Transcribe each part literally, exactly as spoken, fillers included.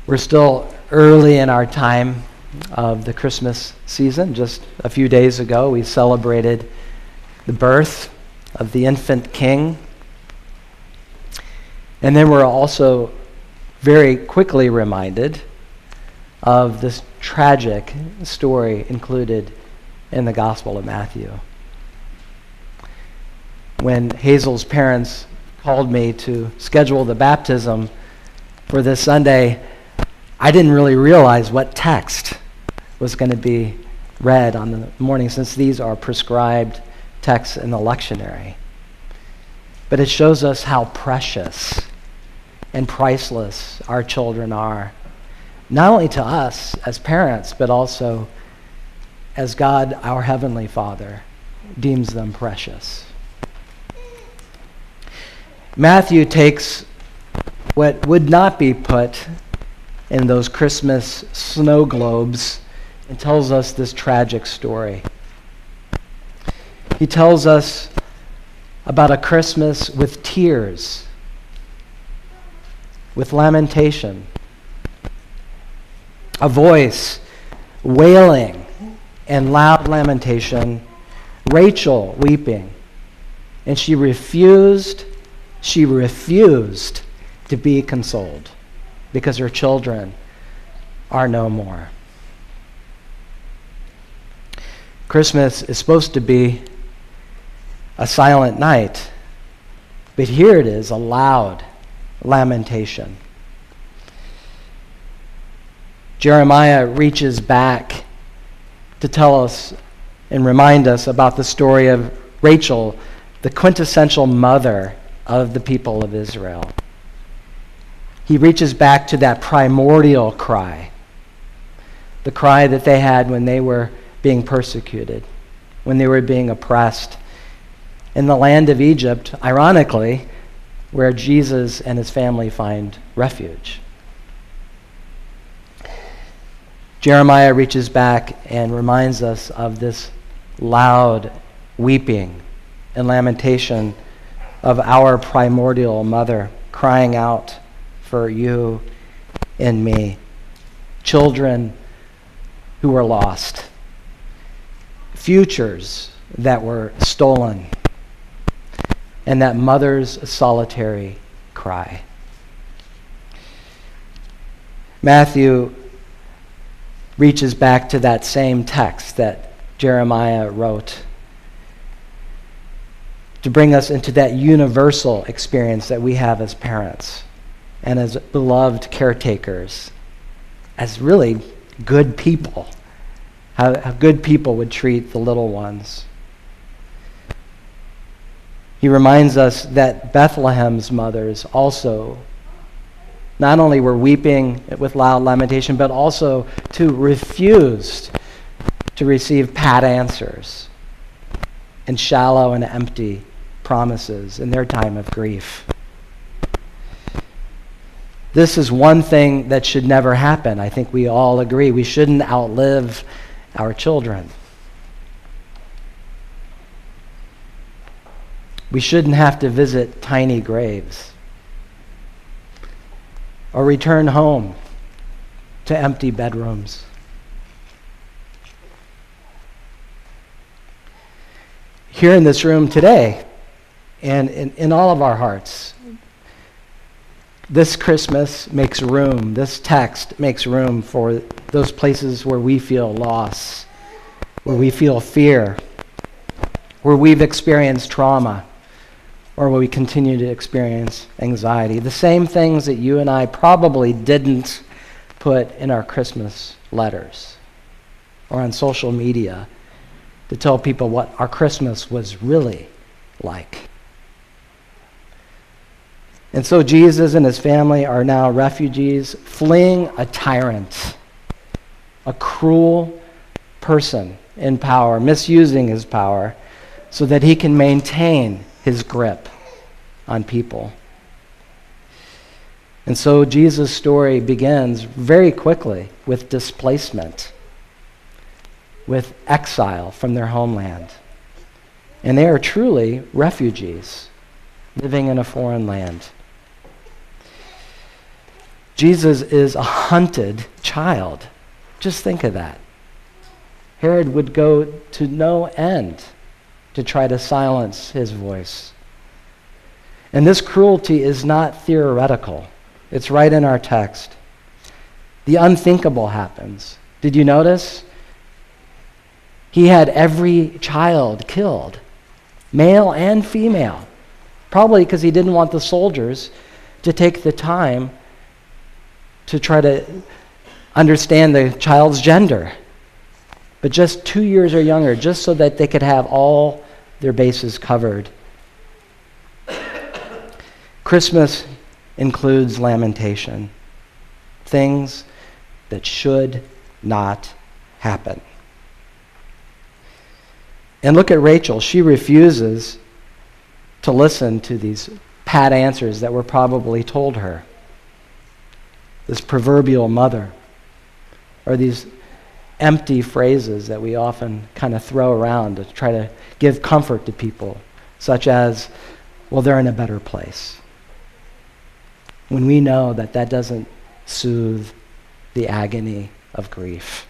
We're still early in our time of the Christmas season. Just a few days ago, we celebrated the birth of the infant king. And then we're also very quickly reminded of this tragic story included in the Gospel of Matthew. When Hazel's parents called me to schedule the baptism for this Sunday, I didn't really realize what text was going to be read on the morning, since these are prescribed texts in the lectionary. But it shows us how precious and priceless our children are, not only to us as parents, but also as God, our Heavenly Father, deems them precious. Matthew takes what would not be put in those Christmas snow globes and tells us this tragic story. He tells us about a Christmas with tears, with lamentation, a voice wailing and loud lamentation, Rachel weeping, and she refused, she refused to be consoled because her children are no more. Christmas is supposed to be a silent night, but here it is, a loud lamentation. Jeremiah reaches back to tell us and remind us about the story of Rachel, the quintessential mother of the people of Israel. He reaches back to that primordial cry, the cry that they had when they were being persecuted, when they were being oppressed in the land of Egypt, ironically, where Jesus and his family find refuge. Jeremiah reaches back and reminds us of this loud weeping and lamentation of our primordial mother crying out for you and me, children who were lost, futures that were stolen, and that mother's solitary cry. Matthew reaches back to that same text that Jeremiah wrote to bring us into that universal experience that we have as parents and as beloved caretakers, as really good people, how, how good people would treat the little ones. He reminds us that Bethlehem's mothers also not only were weeping with loud lamentation, but also too refused to receive pat answers and shallow and empty promises in their time of grief. This is one thing that should never happen. I think we all agree. We shouldn't outlive our children. We shouldn't have to visit tiny graves or return home to empty bedrooms. Here in this room today, and in, in all of our hearts, this Christmas makes room, this text makes room for those places where we feel loss, where we feel fear, where we've experienced trauma, or where we continue to experience anxiety. The same things that you and I probably didn't put in our Christmas letters or on social media to tell people what our Christmas was really like. And so Jesus and his family are now refugees fleeing a tyrant, a cruel person in power, misusing his power so that he can maintain his grip on people. And so Jesus' story begins very quickly with displacement, with exile from their homeland. And they are truly refugees living in a foreign land. Jesus is a hunted child. Just think of that. Herod would go to no end to try to silence his voice. And this cruelty is not theoretical. It's right in our text. The unthinkable happens. Did you notice? He had every child killed, male and female, probably because he didn't want the soldiers to take the time to try to understand the child's gender. But just two years or younger, just so that they could have all their bases covered. Christmas includes lamentation, things that should not happen. And look at Rachel. She refuses to listen to these pat answers that were probably told her. This proverbial mother, or these empty phrases that we often kind of throw around to try to give comfort to people, such as, well, they're in a better place. When we know that that doesn't soothe the agony of grief.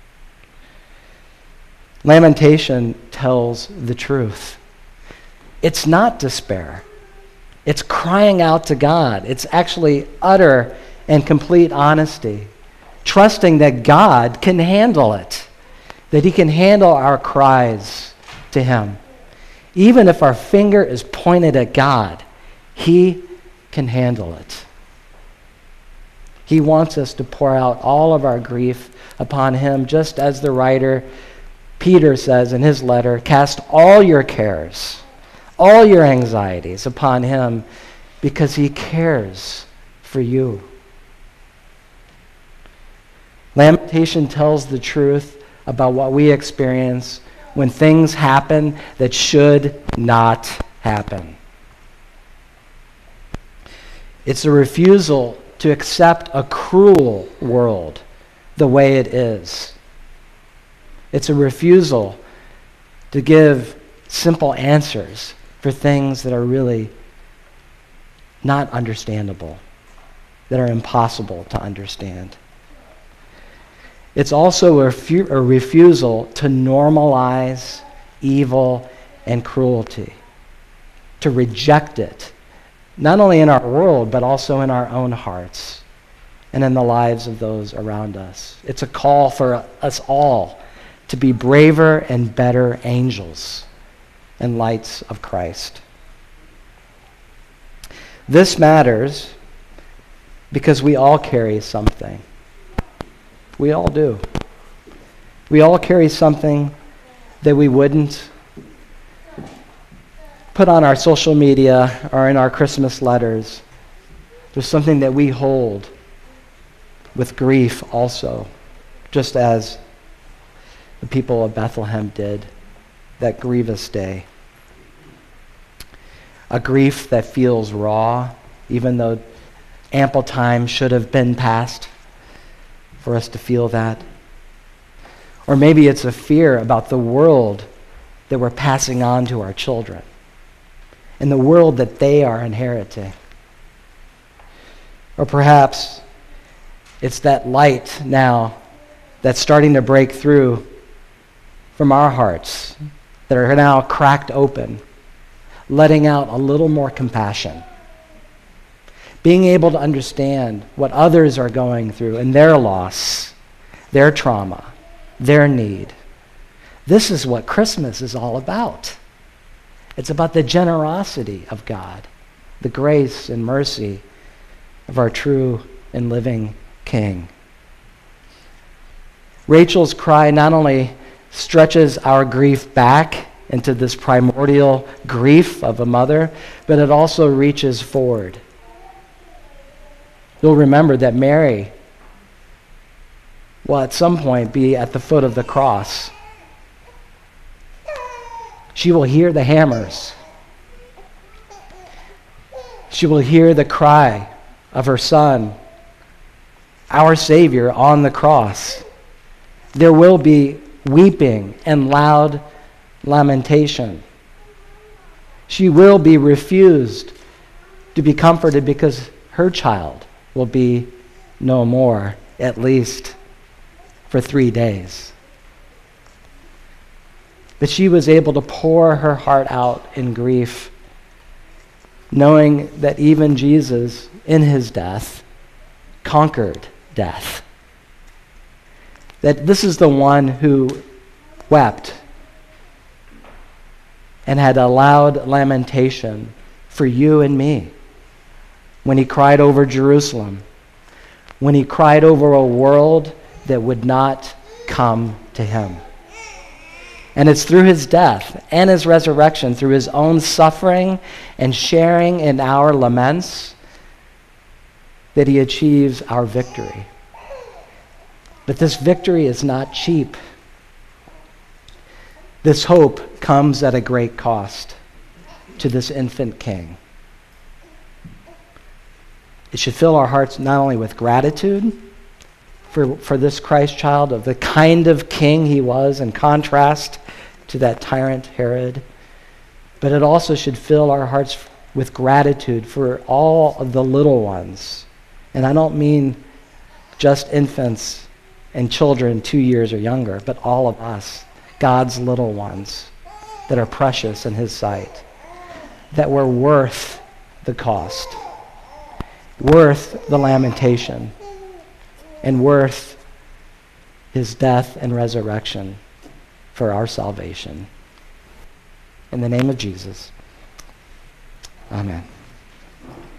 Lamentation tells the truth. It's not despair. It's crying out to God. It's actually utter and complete honesty, trusting that God can handle it, that he can handle our cries to him. Even if our finger is pointed at God, he can handle it. He wants us to pour out all of our grief upon him, just as the writer Peter says in his letter, cast all your cares, all your anxieties upon him, because he cares for you. Lamentation tells the truth about what we experience when things happen that should not happen. It's a refusal to accept a cruel world the way it is. It's a refusal to give simple answers for things that are really not understandable, that are impossible to understand. It's also a, refu- a refusal to normalize evil and cruelty, to reject it, not only in our world, but also in our own hearts and in the lives of those around us. It's a call for us all to be braver and better angels and lights of Christ. This matters because we all carry something. We all do. We all carry something that we wouldn't put on our social media or in our Christmas letters. There's something that we hold with grief also, just as the people of Bethlehem did that grievous day. A grief that feels raw, even though ample time should have been passed for us to feel that. Or maybe it's a fear about the world that we're passing on to our children and the world that they are inheriting. Or perhaps it's that light now that's starting to break through from our hearts that are now cracked open, letting out a little more compassion. Being able to understand what others are going through and their loss, their trauma, their need. This is what Christmas is all about. It's about the generosity of God, the grace and mercy of our true and living King. Rachel's cry not only stretches our grief back into this primordial grief of a mother, but it also reaches forward. You'll remember that Mary will at some point be at the foot of the cross. She will hear the hammers. She will hear the cry of her Son, our Savior, on the cross. There will be weeping and loud lamentation. She will be refused to be comforted because her child will be no more, at least for three days. But she was able to pour her heart out in grief, knowing that even Jesus, in his death, conquered death. That this is the one who wept and had a loud lamentation for you and me when he cried over Jerusalem, when he cried over a world that would not come to him. And it's through his death and his resurrection, through his own suffering and sharing in our laments, that he achieves our victory. But this victory is not cheap. This hope comes at a great cost to this infant king. It should fill our hearts not only with gratitude for, for this Christ child, of the kind of king he was in contrast to that tyrant Herod, but it also should fill our hearts with gratitude for all of the little ones. And I don't mean just infants and children two years or younger, but all of us, God's little ones that are precious in his sight, that were worth the cost, worth the lamentation, and worth his death and resurrection for our salvation. In the name of Jesus, amen.